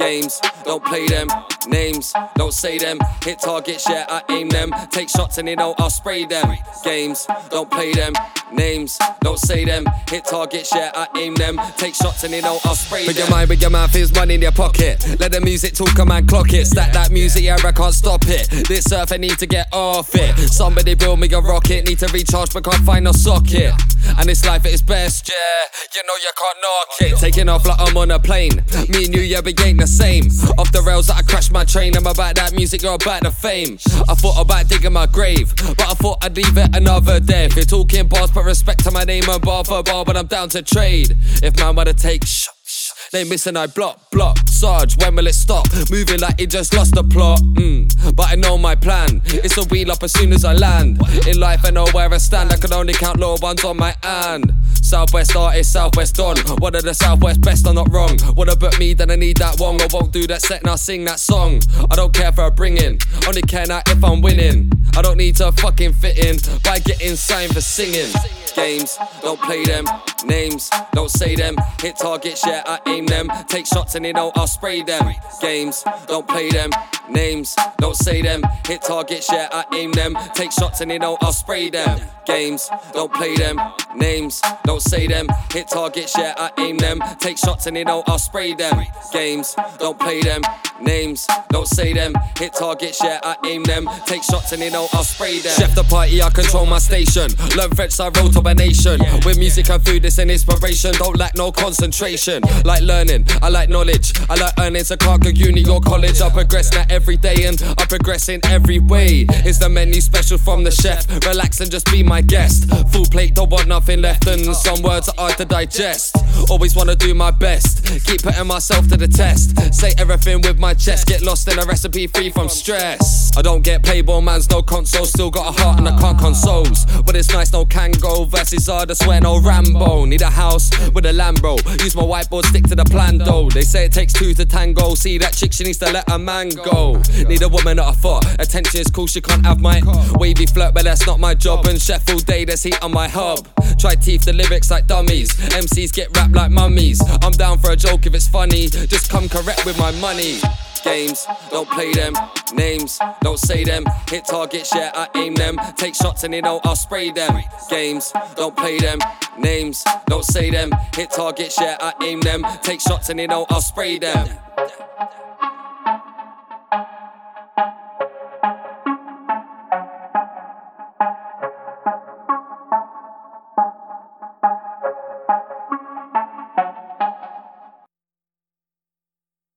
Games, don't play them. Names, don't say them. Hit targets, yeah, I aim them. Take shots and they know I'll spray them. Games, don't play them. Names, don't say them. Hit targets, yeah, I aim them. Take shots and they know I'll spray them. With your mind, with your mouth, is money in your pocket. Let the music talk, a man clock it. Stack that music, yeah, I can't stop it. This surf, I need to get off it. Somebody build me a rocket. Need to recharge, but can't find no socket. And this life at its best, yeah, you know you can't knock it. Taking off like I'm on a plane. Me and you, yeah, we ain't the same. Off the rails that I crashed my train. I'm about that music, you're about the fame. I thought about digging my grave, but I thought I'd leave it another day. If you're talking bars, put respect to my name and bar for bar, but I'm down to trade. If man wanna take they missing, I block. Sarge, when will it stop? Moving like it just lost the plot. But I know my plan. It's a wheel up as soon as I land. In life I know where I stand. I can only count low ones on my hand. Southwest artist, Southwest Don. One of the Southwest best, I'm not wrong. Wanna book me, then I need that wong. I won't do that set and I'll sing that song. I don't care for a bringing, only care now if I'm winning. I don't need to fucking fit in by getting signed for singing. Games, don't play them. Names, don't say them. Hit targets, yeah, I aim them. Take shots and they know I'll spray them. Games, don't play them. Names, don't say them. Hit targets, yeah, I aim them. Take shots and they know I'll spray them. Games, don't play them. Names, don't say them. Hit targets, yeah, I aim them. Take shots and they know I'll spray them. Games, don't play them. Names, don't say them. Hit targets, yeah, I aim them. Take shots and they know I'll spray them. Chef the party, I control my station. Learn French, so I roll to a nation. With music and food, it's an inspiration. Don't lack no concentration. Like learning, I like knowledge. I like earning, so can't go uni or college. I progress now every day and I progress in every way. Is the menu special from the chef? Relax and just be my guest. Full plate, don't want nothing left, and some words are hard to digest. Always wanna do my best, keep putting myself to the test. Say everything with my chest, get lost in a recipe free from stress. I don't get playboy man's no console, still got a heart and I can't consoles. But it's nice, no Kango, verses hard, I swear no Rambo. Need a house with a Lambo, use my whiteboard, stick to the plan though. They say it takes two to tango, see that chick, she needs to let a man go. Need a woman that I thought, attention is cool, she can't have my wavy flirt, but that's not my job. And chef all day, there's heat on my hub. Try teeth the lyrics like dummies, MCs get rapped like mummies. I'm down for a joke if it's funny, just come correct with my money. Games, don't play them. Names, don't say them. Hit targets, yeah, I aim them. Take shots and they know I'll spray them. Games, don't play them. Names, don't say them. Hit targets, yeah, I aim them. Take shots and they know I'll spray them.